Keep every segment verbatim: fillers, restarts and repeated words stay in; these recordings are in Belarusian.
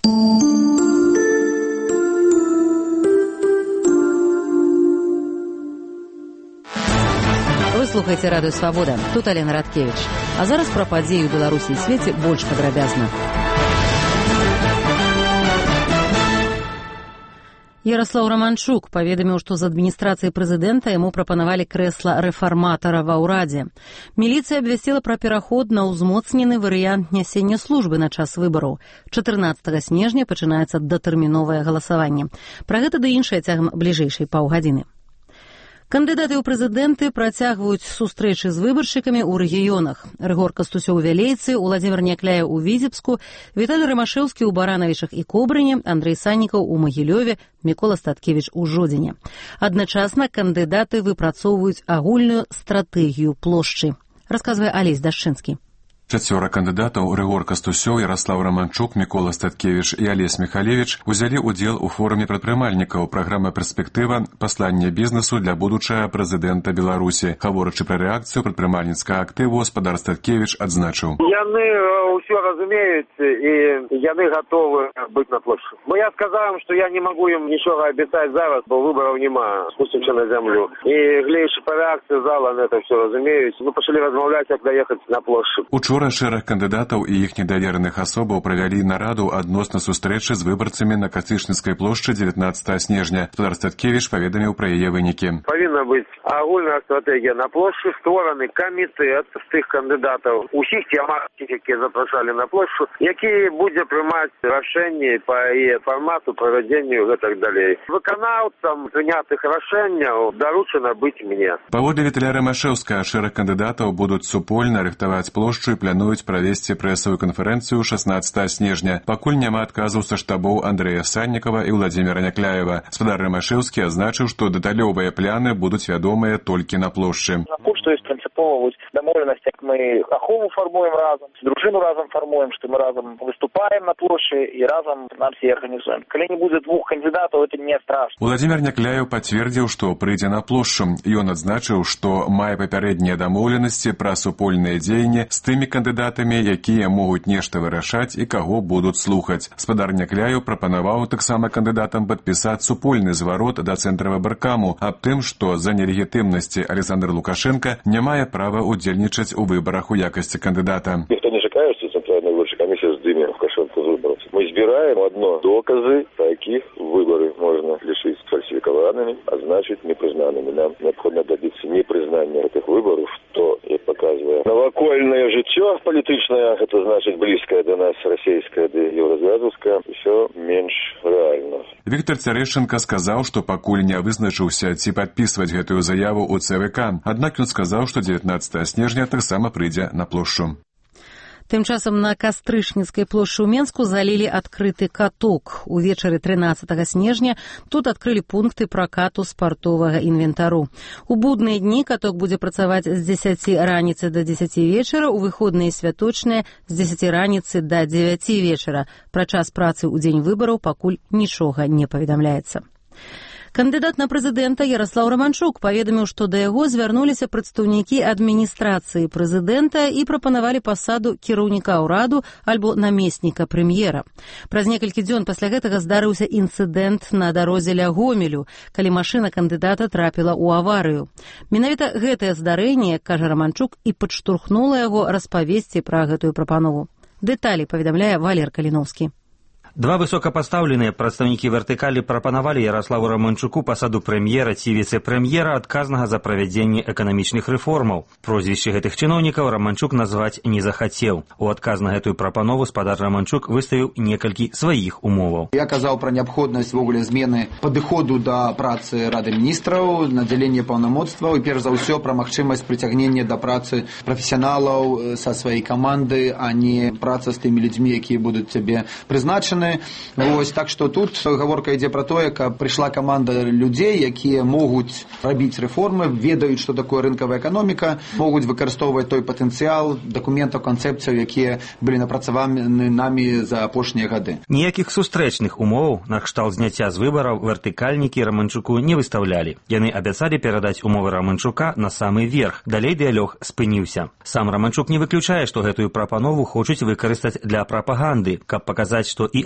Вы слухаеце радыё «Свабода». Тут Алена Радкевіч. А зараз пра падзеі ў Беларусі і свеце больш падрабязна. Ярослаў Романчук паведаміў, што з адміністрацыі прэзідэнта яму прапанавалі крэсла рэфарматара ва ўрадзе. Міліцыя абвясціла пра пераход на ўзмоцнены варыянт нясення службы на час выбараў. чатырнаццатага снежня пачынаецца датэрміновае галасаванне. Пра гэта ды іншае цягам бліжэйшай паўгадзіны. Кандыдаты ў прэзідэнты працягваюць сустрэчы з выбаршчыкамі ў рэгіёнах. Рыгор Кастусёў у Вялейцы, Уладзімір Някляеў у Віцебску, Віталій Рымашэўскі ў Баранавічах і Кобрыне, Андрэй Саннікаў у Магілёве, Мікола Статкевіч у Жодзіне. Адначасна кандыдаты выпрацоўваюць агульную стратэгію плошчы. Расказвае Алесь Дашчынскі. Чацвёра кандыдатаў Рыгор Кастусёў, Ярослаў Романчук, Мікола Статкевіч і Алесь Міхалевіч узялі ўдзел у форуме прадпрымальнікаў праграма «Перспектыва. Пасланне бізнесу для будучага прэзідэнта Беларусі». Гаворачы пра рэакцыю прадпрымальніцкага актыву, гаспадар Статкевіч адзначыў. Яны ўсё разумеюць і яны гатовы быць на плошчы. Бо я сказаў ім, што я не магу ім нічога абяцаць зараз, бо выбараў няма. Спусцімся на зямлю. І глеючы па рэакцыі зала на это ўсё разумеюць. Мы пачалі размаўляць, як даехаць на плошчу. Учора шэраг кандыдатаў і іх недавераных асобаў правялі нараду адносна сустрэчы з выбарцамі на Кастрычніцкай плошчы дзевятнаццатага снежня. Гаспадар Статкевіч паведаміў пра яе вынікі. Павінна быць агульная стратэгія на плошчы, створаны камітэт з тых кандыдатаў, усіх цематык, якія запрашалі на плошчу, які будзе прымаць рашэнні па яе фармату, правядзенню і гэтак далей. Выканаўцам прынятых рашэнняў даручана быць мне. Паводле Віталя Рымашэўскага, шэраг кандыдатаў будуць супольна рыхтаваць плошчу і плануюць правесці прэсавую канферэнцыю шаснаццатага снежня. Пакуль няма адказаў са штабоў Андрэя Саннікава і Уладзіміра Някляева. Гаспадар Рымашэўскі азначыў, што дэталёвыя пляны будуць вядомыя толькі на плошчы. Што ёсць прынцыпова дамоўленасць, як мы ахову фармуем разам, дружыну разам фармуем, што мы разам выступаем на плошчы і разам нам все арганізуем. Калі не будзе двух кандыдатаў, это не страшно. Уладзімір Някляеў пацвердзіў, што прыйдзе на плошчу. Ён адзначыў, што мае папярэднія дамоўленасці пра супольныя дзеянні з тымі кандыдатамі, якія могуць нешта вырашаць і каго будуць слухаць. Гаспадар Някляеў прапанаваў таксама кандыдатам падпісаць супольны зварот да цэнтра выбаркаму аб тым, што за нелегітымнасці Александр Лукашенко не мае права удзельнічаць у выбарах у якасці кандыдата. Ніхто не чакае, што Цэнтральная выбарчая камісія здыме Лукашенко з выбараў. Мы збіраем адно доказы, па якіх выбары можна лічыць фальсіфікаванымі, а значыць непрызнанымі. Нам неабходна дабіцца непрызнання гэтых выбараў, што, як паказвае навакольнае жыццё палітычнае, гэта значыць блізкае да нас расійскае ды еўразвязаўскае, усё менш рэальна. Віктор Цярэшчанка сказаў, што пакуль не вызначыўся, ці падпісваць гэтую заяву ў цэ вэ ка. Аднак ён сказаў, што дзевятнаццатага снежня таксама прыйдзе на плошчу. Тым часам на Кастрычніцкай плошчы ў Менску залілі адкрыты каток. Увечары трынаццатага снежня тут адкрылі пункты пракату спартовага інвентару. У будныя дні каток будзе працаваць з дзесяці раніцы да дзесяці вечара, у выходныя і святочныя з дзесяці раніцы да дзевяці вечара. Пра час працы ў дзень выбараў пакуль нічога не паведамляецца. Кандыдат на прэзідэнта Ярослаў Романчук паведаміў, што да яго звярнуліся прадстаўнікі адміністрацыі прэзідэнта і прапанавалі пасаду кіраўніка ўраду альбо намесніка прэм'ера. Праз некалькі дзён пасля гэтага здарыўся інцыдэнт на дарозе ля Гомелю, калі машына кандыдата трапіла ў аварыю. Менавіта гэтае здарэнне, кажа Романчук, і падштурхнула яго распавесці пра гэтую прапанову. Дэталі паведамляе Валер Каліноўскі. Два высокапастаўленыя прадстаўнікі вертыкалі прапанавалі Ярославу Романчуку пасаду прэм'ера ці віцэ-прэм'ера, адказнага за правядзенне эканамічных рэформаў. Прозвішчы гэтых чыноўнікаў Романчук назваць не захацеў. У адказ на гэтую прапанову гаспадар Романчук выставіў некалькі сваіх умоваў. Я казаў пра неабходнасць ввогуле змены падыходу да працы Рады міністраў, надзяленне паўнамоцтваў і перш за ўсё пра магчымасць прыцягнення да працы прафесіяналаў са сваёй каманды, а не праца з тымі людзьмі, якія будуць цябе прызначаны. Вось, так што тут гаворка ідзе пра тое, каб прыйшла каманда людзей, якія могуць рабіць рэформы, ведаюць, што такое рынкавая эканоміка, могуць выкарыстоўваць той патэнцыял дакументаў, канцэпцыяў, якія былі напрацаваны намі за апошнія гады. Ніякіх сустрэчных умоваў на кшталт зняцця з выбараў вертыкальнікі Романчуку не выставлялі. Яны абяцалі перадаць умовы Романчука на самы верх. Далей дыялог спыніўся. Сам Романчук не выключае, што гэтую прапанову хочуць выкарыстаць для прапаганды, каб паказаць, што і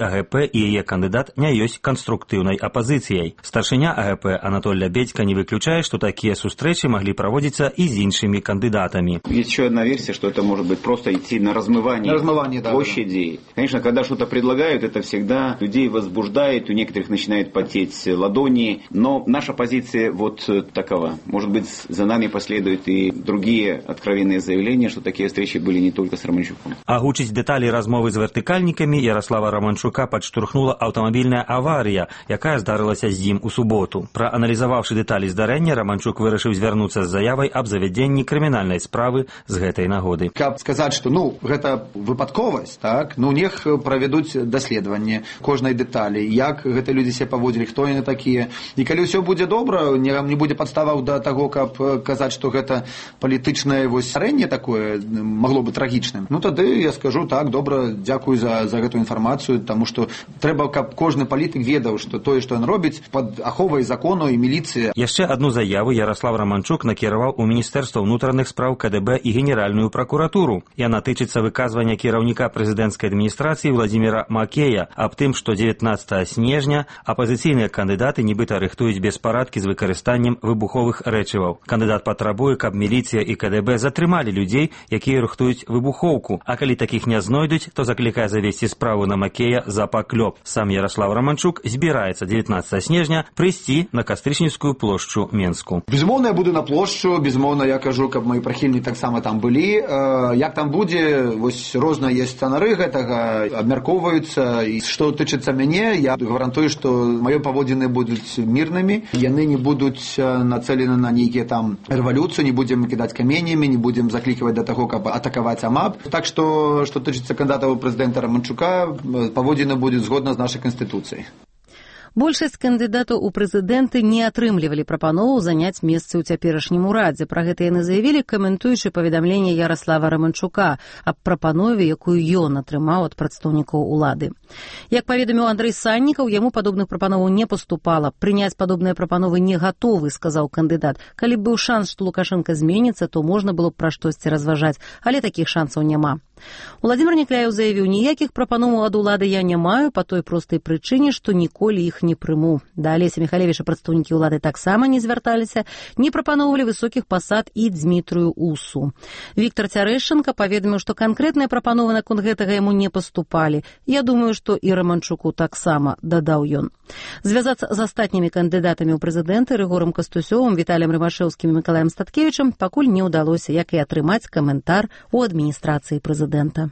АГП і яе кандыдат не ёсць канструктыўнай апазіцыяй. Старшыня АГП Анатоль Лябедька не выключае, што такія сустрэчы маглі праводзіцца і з іншымі кандыдатамі. Есть еще одна версия, что это может быть просто идти на размывание, на размывание площади. Да. Конечно, когда что-то предлагают, это всегда людей возбуждает, у некоторых начинает потеть ладони, но наша позиция вот такова. Может быть, за нами последуют и другие откровенные заявления, что такие встречи были не только с Романчуком. Агучыць дэталі размовы з вертыкальнікамі Ярослава Романчука падштурхнула аўтамабільная аварыя, якая здарылася з ім у суботу. Прааналізаваўшы дэталі здарэння, Романчук вырашыў звярнуцца з заявай аб завядзенні крымінальнай справы з гэтай нагоды. Каб сказаць, што ну гэта выпадковасць, так, ну нех правядуць даследаванне кожнай дэталі, як гэтыя людзі себе паводзілі, хто яны такія. І калі ўсё будзе добра, не, не будзе падставаў да таго, каб казаць, што гэта палітычнае вось здарэнне такое магло бы трагічным. Ну тады я скажу так, добра, дзякую за за гэту інфармацыю, таму што трэба, каб кожны палітык ведаў, што тое, што ён робіць, пад аховай закону і міліцыя. Яшчэ адну заяву Ярослав Романчук накіраваў у Міністэрства ўнутраных спраў КДБ і Генеральную пракуратуру. Яна тычыцца выказвання кіраўніка прэзідэнцкай адміністрацыі Владзіміра Макея аб тым, што дзевятнаццатага снежня апазіцыйныя кандыдаты нібыта рыхтуюць беспарадкі з выкарыстаннем выбуховых рэчываў. Кандыдат патрабуе, каб міліцыя і КДБ затрымалі людзей, якія рыхтуюць выбухоўку, а калі такіх не знойдуць, то заклікае завесці справу на Макея за паклёп. Сам Ярослав Романчук збіраецца дзевятнаццатага снежня прыйсці на Кастрычніцкую плошчу Менску. Безумоўна, я буду на плошчу, безумоўна, я кажу, каб мои прыхільнікі таксама там былі. Як там будзе, вось розныя ёсць сцэнары гэтага, абмяркоўваюцца. І што тычыцца мяне, я гарантую, што маё паводзіны будуць мірнымі, яны не будуць нацэлены на нейкія там рэвалюцыю, не будзем кідаць каменямі, не будзем заклікаваць да таго, каб атакаваць АМАП. Так што, што тычыцца кандыдата ў прэзідэнта Романчука, паводзіны будуць згодна з нашай канстытуцыяй. Большасць кандыдатаў у прэзідэнты не атрымлівалі прапанову заняць месцы ў цяперашнім урадзе. Пра гэта яны заявілі, каментуючы паведамленне Ярослава Романчука аб прапанове, якую ён атрымаў ад прадстаўнікоў улады. Як паведаміў Андрэй Саннікаў, яму падобных прапановаў не паступала. Прыняць падобныя прапановы не гатовы, сказаў кандыдат. Калі б быў шанс, што Лукашенка зменіцца, то можна было б пра штосьці разважаць, але такіх шансаў няма. Уладзімир Некляеў заявіў, ніякіх прапановаў ад улады я не маю па той простай прычыне, што ніколі іх не прыму. Да Алеся Михалевіча прадстаўнікі улады таксама не звярталіся, не прапановвалі высокіх пасад і Дзмітрыю Усу. Віктор Цярэшчанка паведаміў, што канкрэтныя прапановы наконт гэтага яму не паступалі. Я думаю, што і Романчуку таксама, дадаў ён. Звязацца з астатнімі кандыдатамі ў прэзідэнты Рыгорам Кастусёвым, Віталіем Рымашэўскім і Мікалаем Статкевічам пакуль не ўдалося, як і атрымаць каментар у адміністрацыі прэзідэнта.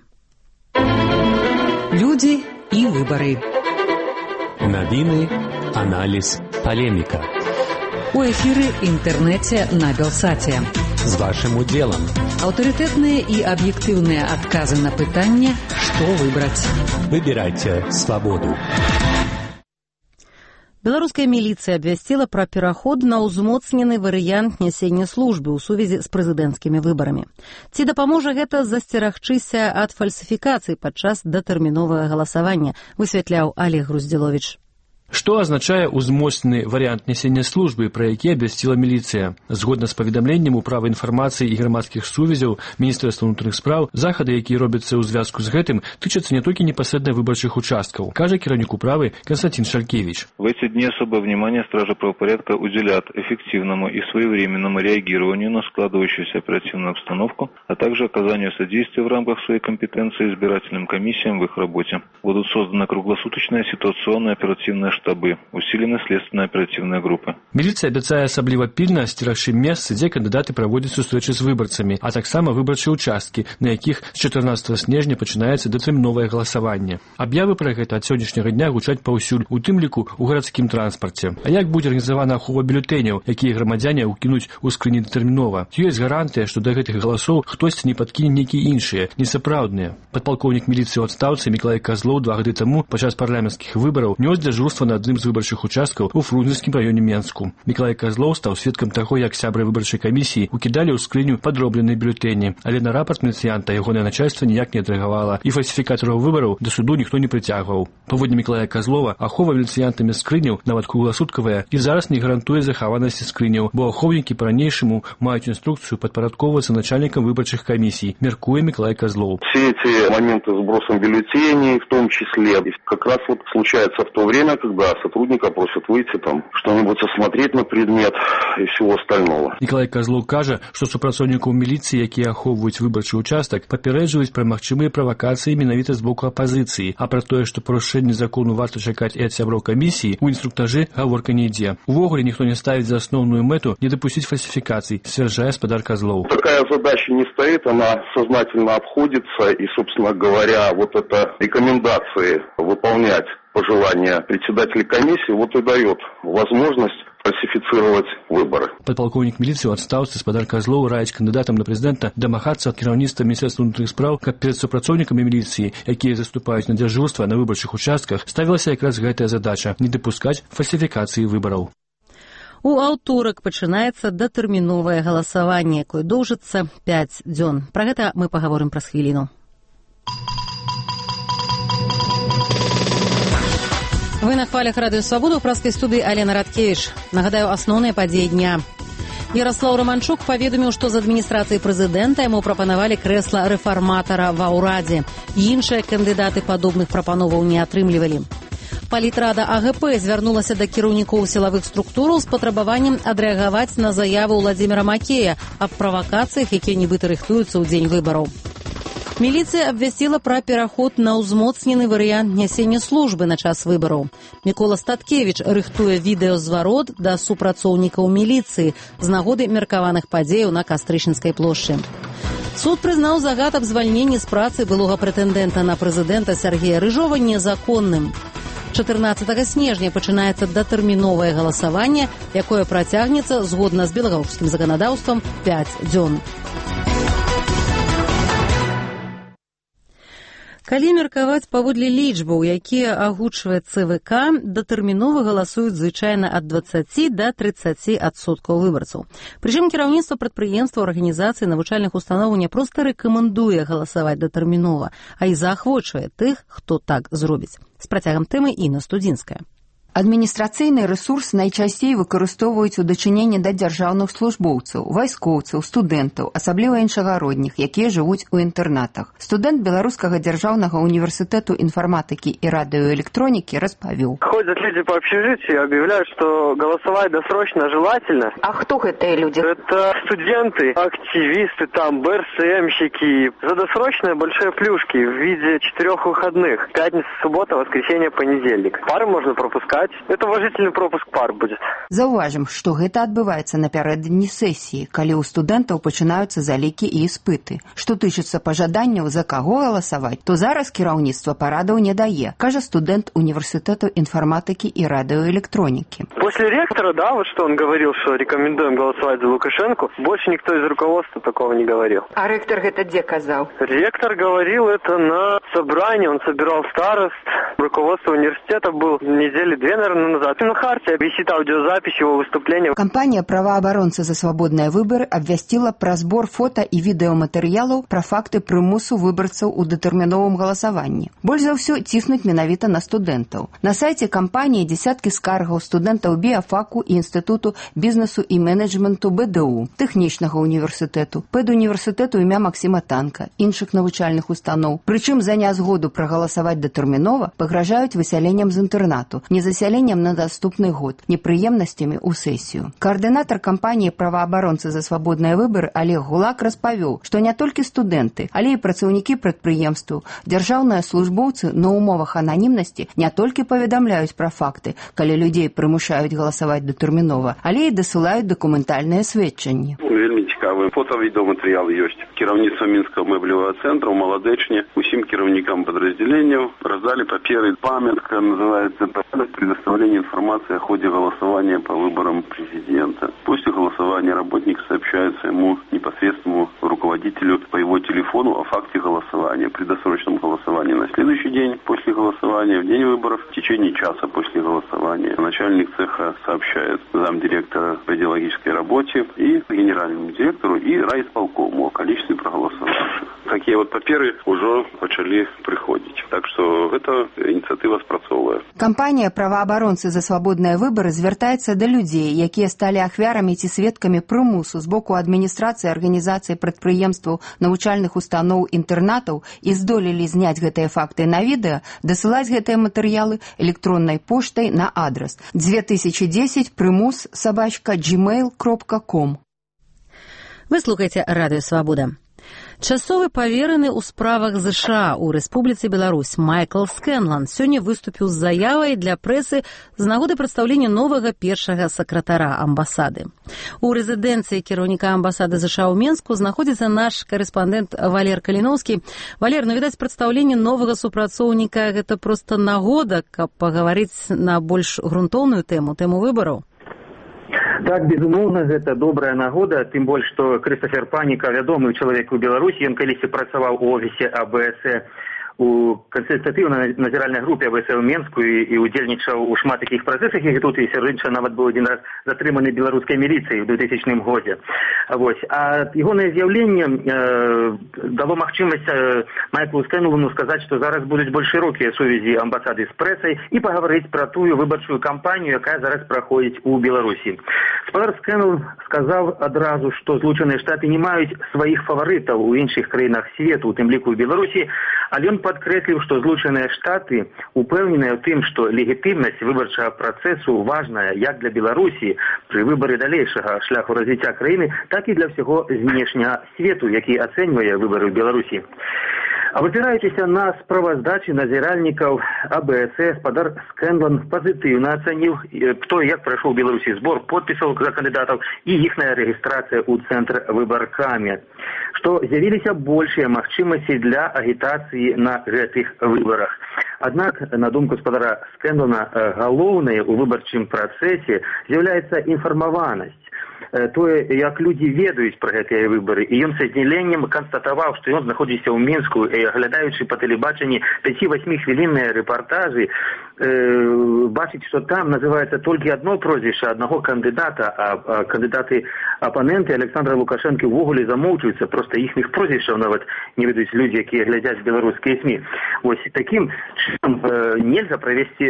Люди и выборы. Новины, анализ, полемика. У эфире интернете на Белсате. С вашим уделом. Авторитетные и объективные отказы на пытание, что выбрать. Выбирайте свободу. Беларуская міліцыя абвясціла пра пераход на ўзмоцнены варыянт нясення службы ў сувязі з прэзідэнцкімі выбарамі. Ці дапаможа гэта засцерагчыся ад фальсіфікацый падчас датэрміновага галасавання, высвятляў Олег Груздзіловіч. Што азначае ўзмоцнены варыянт нясення службы, пра які абвясціла міліцыя? Згодна з паведамленнем управы інфармацыі і грамадскіх сувязяў Міністэрства ўнутраных спраў, захады, якія робяцца ў звязку з гэтым, тычацца не толькі непасрэдна выбарчых участкаў, кажа кіраўнік управы Константин Шалькевич. В эти дни особое внимание стражи правопорядка уделят эффективному и своевременному реагированию на складывающуюся оперативную обстановку, а также оказанию содействия в рамках своей компетенции избирательным комиссиям в их работе. Будут созданы круглосуточная ситуационная оперативная штабы, усилены следственно-оперативные группы. Міліцыя абяцае асабліва пільна сцерагчы месцы, дзе кандыдаты праводзяць сустрэчы з выбарцамі, а таксама выбарчыя ўчасткі, на якіх з чатырнаццатага снежня пачынаецца датэрміновае галасаванне. Аб'явы пра гэта ад сённяшняга дня гучаць паўсюль, у тым ліку ў гарадскім транспарце. А як будзе арганізавана ахова бюлетэняў, якія грамадзяне ўкінуць у скрыні датэрмінова? Ёсць гарантыя, што да гэтых галасоў хтосьці не падкіне нейкія іншыя, несапраўдныя. Падпалкоўнік міліцыі ў адстаўцы Мікалай Казлоў два гады таму падчас парламенцкіх выбараў нёс дзяжурства на адным з выбарчых участкаў у Фрунзенскім раёне Менску. Мікалай Казлоў стаў сведкам таго, як сябры выбарчай камісіі укідалі ў скрыню падробленыя бюлетэні, але на рапарт міліцыянта ягонае начальства ніяк не адрэагавала, і фальсіфікатараў выбараў да суду ніхто не прыцягваў. Паводле Мікалая Казлова, ахова міліцыянтамі скрыняў, нават кругласуткавая, і зараз не гарантуе захаванасці скрыняў, бо ахоўнікі па-ранейшаму маюць інструкцыю падпарадковвацца начальнікам выбарчых комиссий, меркуя Миколай Козлов. Все эти моменты с сбросом бюллетеней, в том числе, как раз вот случается в то время, когда сотрудника просят выйти там, что-нибудь осмотреть на предмет и всего остального. Миколай Козлов кажа, что супрацоўнікаў милиции, якія ахоўваюць выбарчы участак, папярэджваюць пра магчымыя правакацыі менавіта з боку апозіцыі, а пра тое, што парушэнне закону варта чакаць і ад сяброў камісіі, у інструктажы гаворка не ідзе. Увогуле ніхто не ставіць за основную мэту не допустить фальсификаций, сцвярджае спадар Козлов. Такая задача не стоит, она сознательно обходится, и, собственно говоря, вот это рекомендации выполнять пожелания председателя комиссии вот и дает возможность фальсифицировать выборы. Подполковник милиции в отставцы спадар Козлов раіць кандидатам на президента домагацца ад кіраўніцтва Міністерства внутренних справ, каб перед супрацоўнікамі милиции, якія заступаюць на дзяжурства на выбарчых участках, ставілася якраз гэтая задача не допускать фальсификации выборов. У аўторак пачынаецца датэрміновае галасаванне, якое доўжыцца пяць дзён. Пра гэта мы пагаворым праз хвіліну. Вы на хвалях Радыё Свабода, ў праскай студыі Алена Радкевіч. Нагадаю, асноўныя падзеі дня. Ярослаў Романчук паведаміў, што з адміністрацыі прэзідэнта яму прапанавалі крэсла рэфарматара ва ўрадзе. Іншыя кандыдаты падобных прапановаў не атрымлівалі. Палітрада АГП звярнулася да кіраўнікоў сілавых структураў з патрабаваннем адрэагаваць на заяву Владзіміра Макея аб правакацыях, якія нібыта рыхтуюцца ў дзень выбараў. Міліцыя абвясціла пра пераход на ўзмоцнены варыянт нясення службы на час выбараў. Мікола Статкевіч рыхтуе відэазварот да супрацоўнікаў міліцыі з нагоды меркаваных падзеяў на Кастрычніцкай плошчы. Суд прызнаў загад аб звальненні з працы былога прэтэндэнта на прэзідэнта Сергея Рыжова незаконным. чатырнаццатага снежня пачынаецца датэрміновае галасаванне, якое працягнецца згодна з беларускім заканадаўствам пяць дзён. Калі меркаваць паводле лічбаў, якія агучвае ЦВК, датэрмінова галасуюць звычайна ад дваццаці да трыццаці адсоткаў выбарцаў. Прычым кіраўніцтва прадпрыемстваў, арганізацый, навучальных установаў не проста рэкамендуе галасаваць датэрмінова, а і заахвочвае тых, хто так зробіць. З працягам тэмы Інна Студзінская. Адміністрацыйны рэсурс найчасцей выкарыстоўваюць у дачыненні да дзяржаўных службоўцаў, вайскоўцаў, студэнтаў, асабліва іншагародніх, якія жывуць у інтэрнатах. Студэнт Беларускага дзяржаўнага універсітэту інфарматыкі і радыёэлектронікі распавёў. Ходят люди по общежитию и объявляют, что голосовать досрочно желательно. А кто гэтыя люди? Это студенты, активисты, там, БРСМщики. За досрочные большие плюшки в виде четырех выходных. Пятница, суббота, воскресенье, понедельник. Пары можно пропускать. Это уважительный пропуск пар будет. Заўважым, што гэта адбываецца напярэдадні сесіі, калі ў студэнтаў пачынаюцца залікі і іспыты. Што тычыцца пажаданняў, за каго галасаваць, то зараз кіраўніцтва парадаў не дае, кажа студэнт універсітэту інфарматыкі і радыёэлектронікі. После ректора, да, вот что он говорил, что рекомендуем голосовать за Лукашенко, больше никто из руководства такого не говорил. А ректор гэта дзе казаў? Ректор говорил это на собрании, он собирал старост, руководство университета был недели две, наверное, назад. На Харте висит аудиозапись его выступления. Кампанія «Праваабаронцы за свабодныя выбары» абвясціла пра збор фота і відэаматэрыялаў пра факты прымусу выбарцаў у датэрміновым галасаванні. Больш за ўсё ціснуць менавіта на студэнтаў. На сайце кампаніі дзесяткі скаргаў студэнтаў біяфаку і інстытуту бізнесу і менеджменту БДУ, тэхнічнага універсітэту, пэдуніверсітэту імя Максіма Танка, іншых навучальных устаноў. Прычым за нязгоду прагаласаваць датэрмінова пагражаюць высяленнем з інтэрнату, незасяленнем на наступны год, непрыемнасцямі ў сесію. Каардынатар кампаніі «Праваабаронцы за свабодныя выбары» Олег Гулак распавёў, што не толькі студэнты, але і працаўнікі прадпрыемстваў, дзяржаўныя службоўцы на умовах ананімнасці не толькі паведамляюць пра факты, калі людзей прымушаюць галасаваць датэрмінова, але і дасылаюць дакументальныя сведчанні. Вельмі цікава цікавы. Фото-відеоматэрыял ёсць. Кіраўніцтва Мінскага мэблевага цэнтра ў Маладэчне усім кіраўнікам падраздзяленняў раздали паперы. Памятка называется «Порядок предоставления информации о ходе голосования по выборам президента». После голосования работник сообщает своему непосредственному руководителю по его телефону о факте голосования, при досрочном голосовании на следующий день после голосования, в день выборов, в течение часа после голосования. Начальник цеха сообщает замдиректора по идеологической работе и генеральному директору и райисполкому о количестве проголосовавших. Такие вот паперы уже начали приходить. Так что эта инициатива спрацовывает. Кампанія «Праваабаронцы за свабодныя выбары» звяртаецца да людзей, якія сталі ахвярамі ці сведкамі прымусу з боку адміністрацыі, арганізацыі, прадпрыемстваў, навучальных устаноў, інтэрнатаў і здолелі зняць гэтыя факты на відэа, дасылаць гэтыя матэрыялы электроннай поштай на адрас две тысячи десять прымус собачка джимейл кропка ком. Вы слухаеце радыё «Свабода». Часовы павераны ў справах ЗША ў Рэспубліцы Беларусь Майкл Скэнлан сёння выступіў з заявай для прэсы з нагоды прадстаўлення новага першага сакратара амбасады. У рэзідэнцыі кіраўніка амбасады ЗША ў Менску знаходзіцца наш карэспандэнт Валер Каліноўскі. Валер, ну, відаць, прадстаўленне новага супрацоўніка – гэта проста нагода, каб пагаварыць на больш грунтоўную тэму, тэму выбараў? Так, безумоўна, гэта добрая нагода, тым больш, што Крыстафер Паніка, вядомы чалавек у Беларусі, ён калісьці працаваў у офісе А Бэ Эс Э у консультативной назиральной группе А Бэ Эс Э ў Менску і, і удзельнічаў у шмат такіх працэсах, і тут і сярод нават быў один раз затрыманы беларускай міліцыяй у двухтысячным годзе. Вось. А ягонае з'яўленне э, дало магчымасць э, Майклу Скэнлану сказаць, што зараз будуць больш шырокія сувязі амбасады з прэсай і пагаварыць пра тую выбарчую кампанію, якая зараз праходзіць у Беларусі. Спадар Скэнлан сказаў адразу, што Злучаныя Штаты не маюць сваіх фаварытаў у іншых краінах свету, у тым ліку ў Беларусі, але ён падкрэсліў, што Злучаныя Штаты упэўненыя ў тым, што легітымнасць выбарчага працэсу важная як для Беларусі пры выбары далейшага шляху развіцця краіны, так і для ўсяго знешняга свету, які ацэньвае выбары ў Беларусі. Абапіраючыся на справаздачы назіральнікаў А Бэ Эс Э, спадар Скэнлан пазітыўна ацаніў, хто і як прайшоў у Беларусі збор подпісаў за кандыдатаў і іхная рэгістрацыя ў цэнтр выбаркамі, што з'явіліся большыя магчымасці для агітацыі на гэтых выбарах. Аднак, на думку спадара Скэнлана, галоўнае ў выбарчым працэсе з'яўляецца інфармаванасць. Тое, як людзі ведаюць пра гэтыя выбары, і ён са здзіўленнем канстатаваў, што ён знаходзіцца ў Мінску і, аглядаючы па тэлебачанні пяці-васьмі хвілінныя рэпартажы, э, бачыць, што там называецца толькі адно прозвішча аднаго кандыдата, а, а кандыдаты апаненты Александра Лукашэнкі ўвогуле замоўчваюцца, проста іхных прозвішчаў нават не ведаюць людзі, якія глядзяць беларускія СМІ. Вось такім чынам э, нельга правесці э,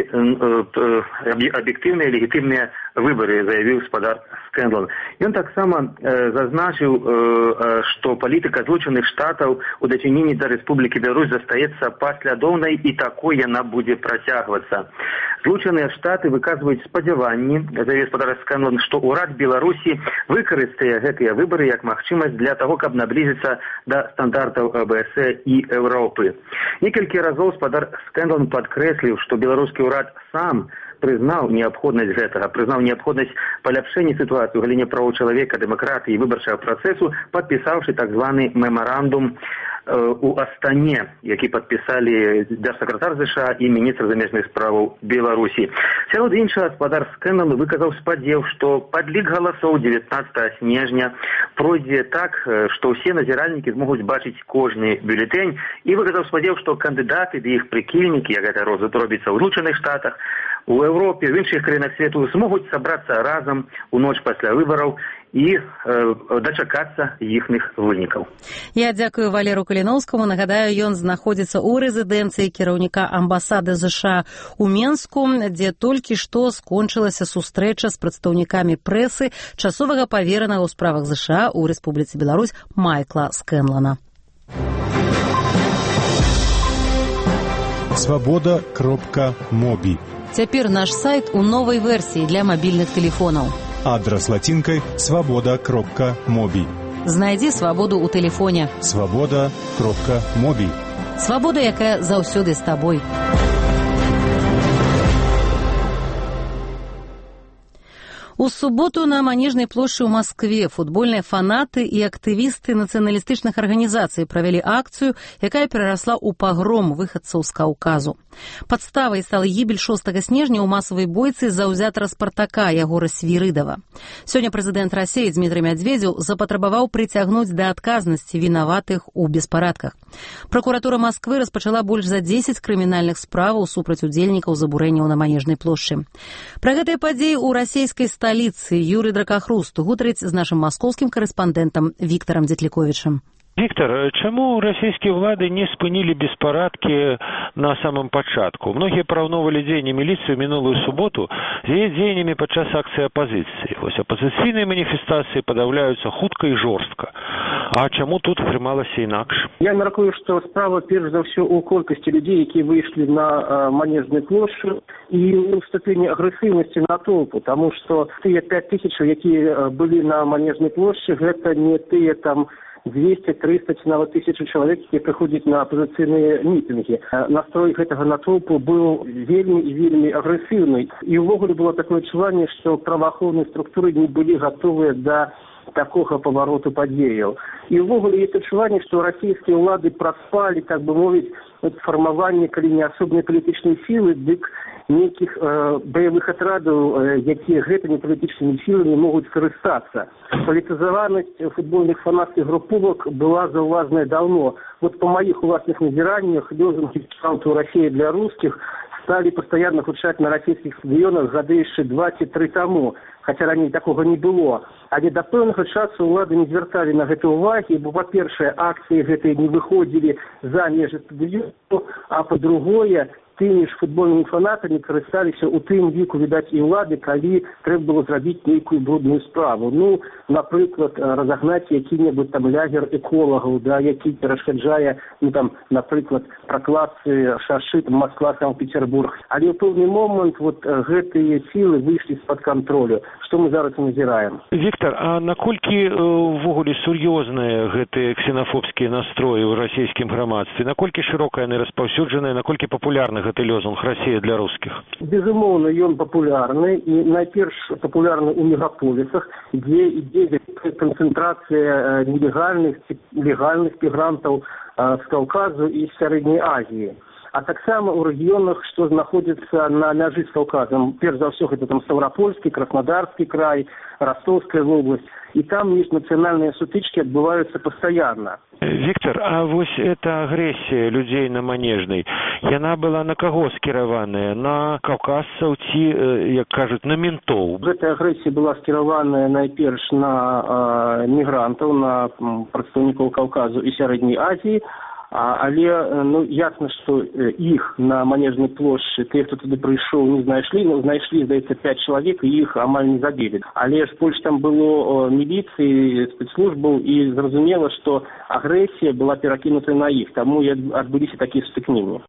э, аб'ектыўныя легітымныя выбары, заявіў спадар Скэнлан. Ён таксама э, зазначыў, э, што палітыка Злучаных Штатаў у дачыненні да Рэспублікі Беларусь застаецца паслядоўнай і такой яна будзе працягвацца. Злучаныя Штаты выказваюць спадзяванні, заявіў спадар Скэнлан, што ўрад Беларусі выкарыстае гэтыя выбары як магчымасць для таго, каб наблізіцца да стандартаў А Бэ Эс Э і Еўропы. Некалькі разоў спадар Скэнлан падкрэсліў, што беларускі ўрад сам прызнаў неабходнасць гэтага, прызнаў неабходнасць паляпшэння сітуацыі ў галіне правоў чалавека, дэмакратыі і выбарчага працэсу, падпісаўшы так званы мемарандум э, у Астане, які падпісалі дзяржсакратар ЗША і міністр замежных справаў Беларусі. Сярод іншага, спадар Скэнлан выказаў спадзеў, што падлік галасоў дзевятнаццатага снежня пройдзе так, што ўсе назіральнікі змогуць бачыць кожны бюлетэнь, і выказаў спадзеў, што кандыдаты ды іх прыхільнікі, як гэта робіцца ў Злучаных Штатах, у Еўропе, в іншых краінах свету змогуць сабрацца разам у ноч пасля выбараў і э, дачакацца іхных вынікаў. Я дзякую Валеру Каліноўскаму. Нагадаю, ён знаходзіцца ў рэзідэнцыі кіраўніка амбасады ЗША ў Менску, дзе толькі што скончылася сустрэча з прадстаўнікамі прэсы часовага паверанага ў справах ЗША ў Рэспубліцы Беларусь Майкла Скэнлана. свобода кропка моби. Цяпер наш сайт у новай версіі для мабільных тэлефонаў. Адрас лацінкай свобода кропка моби. Знайдзі свабоду ў тэлефоне. свобода кропка моби. Свабода, якая заўсёды з табой. У суботу на Манежной площади в Москве футбольные фанаты и активисты националистичных организаций провели акцию, якая переросла у погром выходцев с Кавказу. Подставой стала гибель шостага снежня у массовой бойцы заўзятара Спартака Ягора Свиридова. Сегодня президент России Дмитрий Медведев запатрабаваў притягнуть до отказности виноватых у беспарадках. Прокуратура Москвы распачала больш за десять криминальных справаў супраць удзельнікаў забурэнняў на Манежной плошчы. Про гэтыя падзеі у расійскай столицы Юрий Дракахруст гутарыць з нашим московским корреспондентом Виктором Дзетліковічем. Виктор, чему российские влады не спынили беспарадки на самом пачатку? Многие параўноўвалі дзеянні милиции в минулую субботу з яе дзеяннямі падчас акции оппозиции. Вось оппозиционные манифестации подавляются хутка и жорстка. А чему тут атрымалася інакш? Я мяркую, что справа перш за ўсё у колькасці людей, якія выйшлі на э, Манежную плошчу, и у ступені агрэсіўнасці натоўпу, потому что тыя пять тысяч, якія былі на Манежной плошчы, гэта не тыя там двести триста ці нават тысячу чалавек, які прыходзяць на апозіцыйныя мітынгі. Настрой гэтага натоўпу быў вельмі і вельмі агрэсіўны. І ўвогуле было такое адчуванне, што праваахоўныя структуры не былі гатовыя да такога павароту падзеяў. І ўвогуле ёсць адчуванне, што расійскія ўлады праспалі, так бы мовіць, фармаванне, калі не асобнай палітычнай сілы, дык нейкіх э, баявых атрадаў, э, якія гэтымі палітычнымі сіламі могуць скарыстацца. Палітызаванасць футбольных фанатскіх групповак была заўважная даўно. Вот по моих уласных назіраннях лозунги «Шауту Россия для русских» стали постоянно гучаць на российских стадионах гады яшчэ два-тры таму, хотя раней такого не было. Але да пэўнага часу ўлады не звярталі на гэта ўвагі, бо, па-першае, акцыі гэтыя не выходзілі за межы стадыёну, а па-другое, тымі ж футбольнымі фанатамі карысталіся ў тым ліку, відаць, і ўлады, калі трэба было зрабіць нейкую брудную справу. Ну, напрыклад, разагнаць які-небудзь там лягер эколагаў, да, які перашкаджае, ну там, напрыклад, пракладцы шашы там Москва-Санкт-Петербург. Але ў пэўны момант вот гэтыя сілы выйшлі з-пад кантролю. Што мы зараз назіраем? Виктор, а наколькі ўвогуле сур'ёзныя гэтыя ксенафобскія настроі ў расійскім грамадстве? Наколькі шырока яны распаўсюджаныя, наколькі папулярны гэты лозунг «Россия для русских»? Безумоўна, ён папулярны, і найперш папулярны ў мегаполісах, дзе ідзе канцэнтрацыя нелегальных ці легальных мігрантаў з Каўказу і Сярэдняй Азіі. А таксама ў рэгіёнах, што знаходзяцца на мяжы з Каўказам. Перш за ўсё гэта там Ставропольскі, Краснодарскі край, Ростовская вобласць. І там есть нацыянальныя сутычкі, адбываюцца пастаянна. Виктор, а вось эта агрэсія людзей на Манежнай, яна была на каго скіраваная? На каўказцаў ці, як кажуць, на ментоў? Гэтая агрэсія была скіраваная найперш на э, мігрантаў, на прадстаўнікоў Каўказу і Сярэдняй Азіі. А, але ну, ясна, што іх на Манежнай плошчы, тыя, хто туды прыйшоў, не знайшлі, ну, знайшлі, здаецца, пять чалавек, і іх амаль не забілі. Але ж больш там было міліцыі, спецслужбаў, і зразумела, што агрэсія была перакінута на іх, таму і адбыліся такія стыкненні.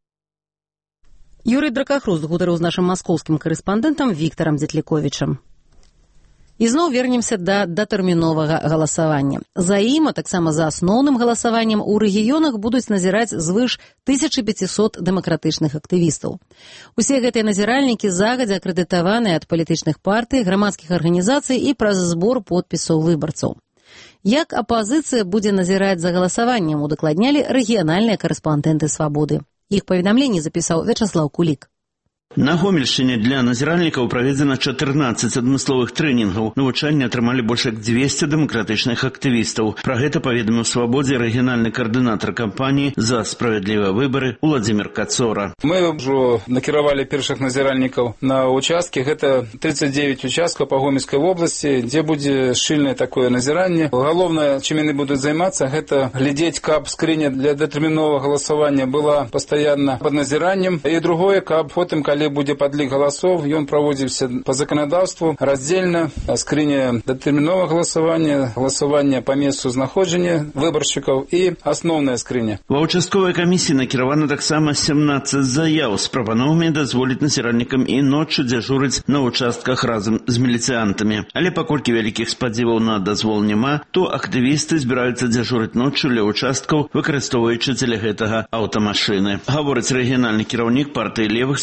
Юрий Дракахруст гутарыў з нашым маскоўскім карэспандэнтам Виктором Дзетліковічам. І зноў вернемся да датэрміновага галасавання. За ім, а таксама за асноўным галасаваннем у рэгіёнах будуць назіраць звыш тысяча пятьсот дэмакратычных актывістаў. Усе гэтыя назіральнікі загадзя акрэдытаваныя ад палітычных партый, грамадскіх арганізацый і праз збор подпісаў выбарцаў. Як апазіцыя будзе назіраць за галасаваннем, удакладнялі рэгіянальныя карэспандэнты «Свабоды». Іх паведамленне запісаў Вячаслаў Кулік. На Гомельшчыне для назіральнікаў праведзена чатырнаццаць адмысловых трэнінгаў. Навучанне атрымалі больш як дзвесце дэмакратычных актывістаў. Пра гэта паведаміў «Свабодзе» рэгіянальны каардынатар кампаніі «За справядлівыя выбары» Уладзімір Кацора. Мы ўжо накіравалі першых назіральнікаў на участкі. Гэта тридцать девять участкаў па Гомельскай вобласці, дзе будзе шчыльнае такое назіранне. Галоўнае, чым яны будуць займацца, гэта глядзець, каб скрыня для датэрміновага галасавання была пастаянна пад назіраннем. І другое, каб потым, калі будзе падлік галасоў, ён праводзіўся па заканадаўству раздзельна. Скрыня датэрміновага галасавання, галасавання па месцу знаходжання выбаршчыкаў і асноўная скрыня. Ва ўчастковай камісіі накіравана таксама семнаццаць заяў з прапановамі дазволіць назіральнікам і ноччу дзяжурыць на ўчастках разам з міліцыянтамі. Але паколькі вялікіх спадзіваў на дазвол няма, то актывісты збіраюцца дзяжурыць ноччу ля ўчасткаў, выкарыстоўваючы дзеля гэтага аўтамашыны. Гаворыць рэгіянальны кіраўнік партыі левых «Справядлівыя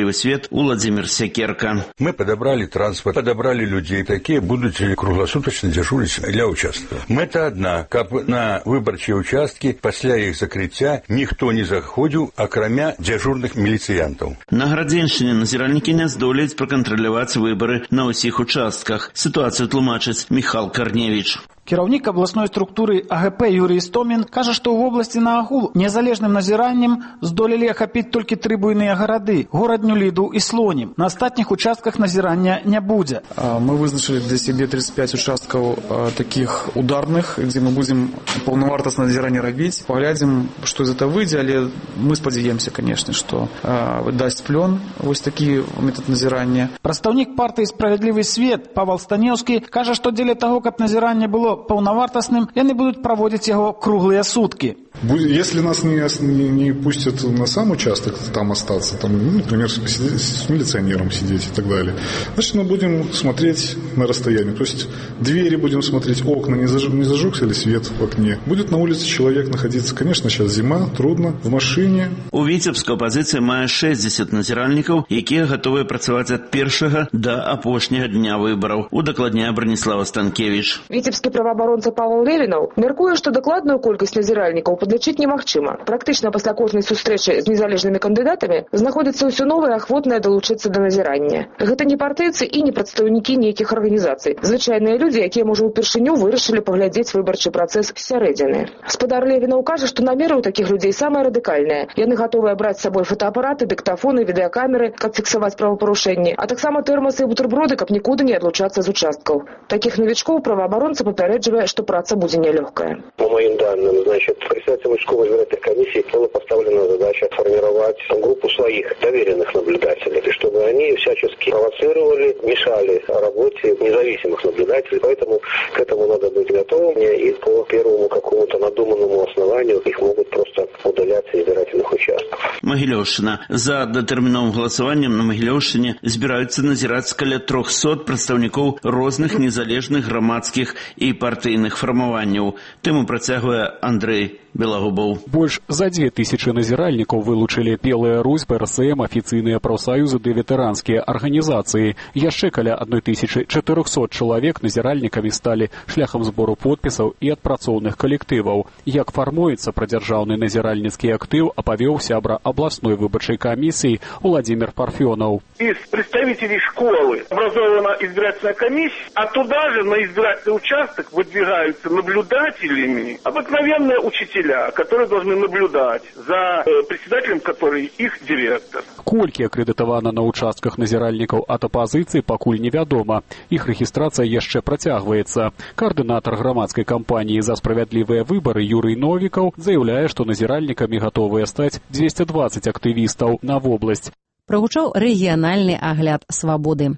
«Справедливый свет» Владимир Секерка. Мы подобрали транспорт, подобрали людей, такие будут круглосуточно дежурить для участка. Мэта одна, как на выборчие участки, после их закрытия никто не заходил, окромя дежурных милициянтов. На Градзеншчыне назиральнікі не здолеюць пракантраляваць выборы на ўсіх участках. Ситуацию тлумачыць Михал Корневич. Кіраўнік абласной структуры А Г П Юрий Істомін кажа, што ў вобласці на агул незалежным назіраннем здолелі ахапіць толькі тры буйныя гарады – горад Нюліду і Слонім. На астатніх участках назірання не будзе. Мы вызначили для себе тридцать пять участков таких ударных, где мы будем полновартостное назирание робить. Поглядим, что из этого выйдет, але мы спадзяемся, конечно, что даст плен вот такие метод назирания. Прадстаўнік партыі «Справедливый свет» Павел Станеўскі кажа, што дзеля таго, каб назіранне было полновартостным, яны будут проводить его круглые сутки. Если нас не, не, не пустят на сам участок, там остаться, там, ну, например, с милиционером сидеть и так далее, значит, мы будем смотреть на расстоянии. То есть двери будем смотреть, окна, не, заж, не зажегся ли свет в окне. Будет на улице человек находиться. Конечно, сейчас зима, трудно, в машине. У Віцебска опозиция мае шестьдесят назиральников, якія готовы працаваць от первого до апошняга дня выборов. Удакладняе Бронислава Станкевич. Віцебскі праваабаронца Павел Левінаў мяркуе, што дакладную колькасць назіральнікаў падлічыць немагчыма. Практычна пасля кожнай сустрэчы з незалежнымі кандыдатамі знаходзяцца ўсё новыя ахвотныя далучыцца да назірання. Гэта не партыйцы і не прадстаўнікі нейкіх арганізацый. Звычайныя людзі, якія, можа, упершыню вырашылі паглядзець выбарчы працэс з сярэдзіны. Спадар Левінаў кажа, што намеры ў такіх людзей самыя радыкальныя. Яны гатовыя браць з сабой фотоапараты, дыктафоны, відэакамеры, каб фіксаваць правапарушэнні, а таксама тэрмасы і бутерброды, каб нікуды не адлучацца з участкаў. Такіх новичков правооборонца попереджує, что праца буде нелегкая. По моим данным, значит, председателем участковой избирательной комиссии была поставлена задача формировать группу своих доверенных наблюдателей, чтобы они всячески провоцировали, мешали работе независимых наблюдателей. Поэтому к этому надо быть готовым. И по первому какому-то надуманному основанию их могут просто удалять с избирательных участков. Могилевщина. За датэрміновым галасаваннем на Могилевщине збіраюцца назіраць каля трохсот прадстаўнікоў розных незалежных грамадскіх і партыйных фармаванняў. Тэму працягвае Андрей Белагубоў. Больш за две тысячи назіральнікаў вылучылі Белая Русь, П Р С М, афіцыйныя прафсаюзы ды ветэранскія арганізацыі. Яшчэ каля одной тысячи четырёхсот чалавек назіральнікамі сталі шляхам збору подпісаў і ад працоўных калектываў. Як фармуецца прадзяржаўны назіральніцкі актыў, апавёў сябра абласной выбарчай камісіі Владимир Парфёнов. Из представителей школы образована избирательная комиссия, а туда же на избирательный участок выдвигаются наблюдателями обыкновенные учителя, которые должны наблюдать за э, председателем, который их директор. Колькі акрэдытавана на участках назіральнікаў ад апазіцыі, пакуль невядома. Іх рэгістрацыя яшчэ працягваецца. Каардынатар грамадскай кампаніі «За справядлівыя выбары» Юрый Новікаў заяўляе, што назіральнікамі гатовыя стаць двести двадцать актывістаў на вобласць. Прагучаў рэгіянальны агляд «Свабоды».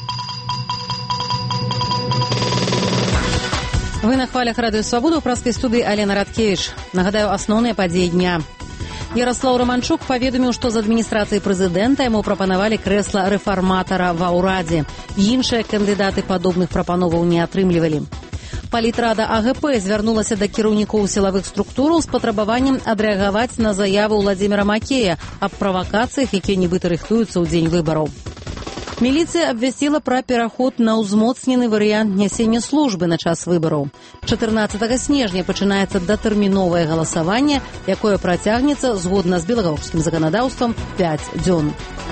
Вы на хвалях радыё «Свабода», ў праскай студыі Алена Радкевіч. Нагадаю, асноўныя падзеі дня. Ярослаў Романчук паведаміў, што з адміністрацыі прэзідэнта яму прапанавалі крэсла рэфарматара ва ўрадзе. Іншыя кандыдаты падобных прапановаў не атрымлівалі. Палітрада А Г П звярнулася да кіраўнікоў сілавых структураў з патрабаваннем адрэагаваць на заяву Владзіміра Макея аб правакацыях, якія нібыта рыхтуюцца ў дзень выбараў. Міліцыя абвясціла пра пераход на ўзмоцнены варыянт нясення службы на час выбараў. чатырнаццатага снежня пачынаецца датэрміновае галасаванне, якое працягнецца, згодна з беларускім заканадаўствам, пяць дзён.